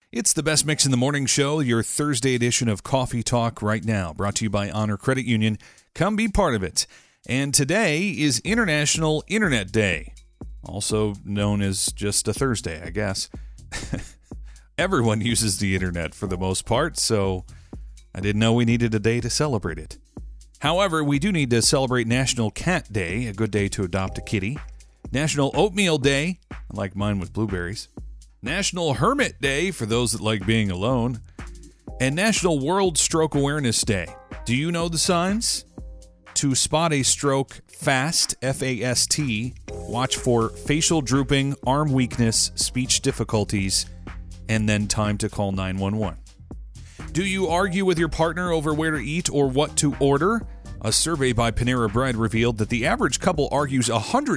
It's the Best Mix in the Morning Show, your Thursday edition of Coffee Talk right now, brought to you by Honor Credit Union. Come be part of it. And today is International Internet Day, also known as just a Thursday, I guess. Everyone uses the internet for the most part, so I didn't know we needed a day to celebrate it. However, we do need to celebrate National Cat Day, a good day to adopt a kitty. National Oatmeal Day, I like mine with blueberries. National Hermit Day, for those that like being alone. And National World Stroke Awareness Day. Do you know the signs? To spot a stroke fast, F-A-S-T, watch for facial drooping, arm weakness, speech difficulties, and then time to call 911. Do you argue with your partner over where to eat or what to order? A survey by Panera Bread revealed that the average couple argues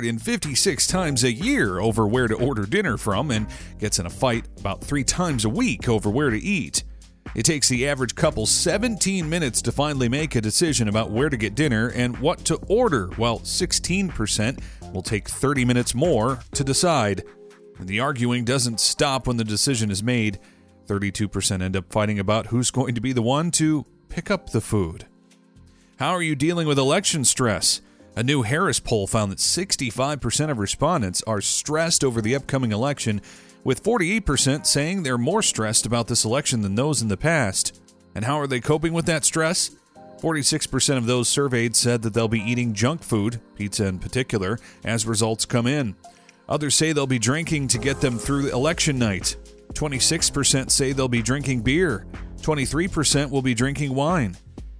156 times a year over where to order dinner from and gets in a fight about 3 times a week over where to eat. It takes the average couple 17 minutes to finally make a decision about where to get dinner and what to order, while 16% will take 30 minutes more to decide. And the arguing doesn't stop when the decision is made. 32% end up fighting about who's going to be the one to pick up the food. How are you dealing with election stress? A new Harris poll found that 65% of respondents are stressed over the upcoming election, with 48% saying they're more stressed about this election than those in the past. And how are they coping with that stress? 46% of those surveyed said that they'll be eating junk food, pizza in particular, as results come in. Others say they'll be drinking to get them through election night. 26% say they'll be drinking beer. 23% will be drinking wine.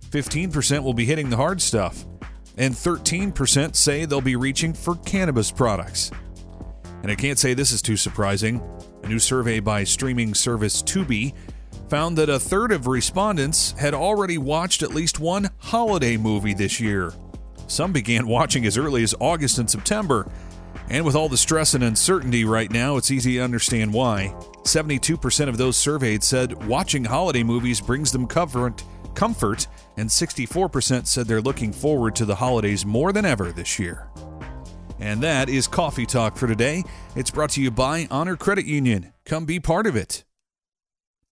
15% will be hitting the hard stuff. And 13% say they'll be reaching for cannabis products. And I can't say this is too surprising. A new survey by streaming service Tubi found that a third of respondents had already watched at least one holiday movie this year. Some began watching as early as August and September. And with all the stress and uncertainty right now, it's easy to understand why. 72% of those surveyed said watching holiday movies brings them comfort, and 64% said they're looking forward to the holidays more than ever this year. And that is Coffee Talk for today. It's brought to you by Honor Credit Union. Come be part of it.